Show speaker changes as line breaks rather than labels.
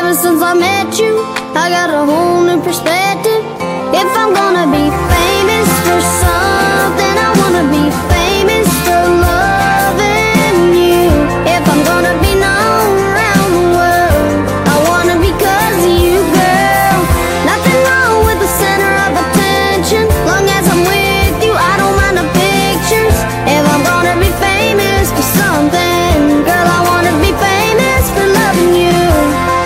ever since I met you, I got a whole new perspective. If I'm gonna be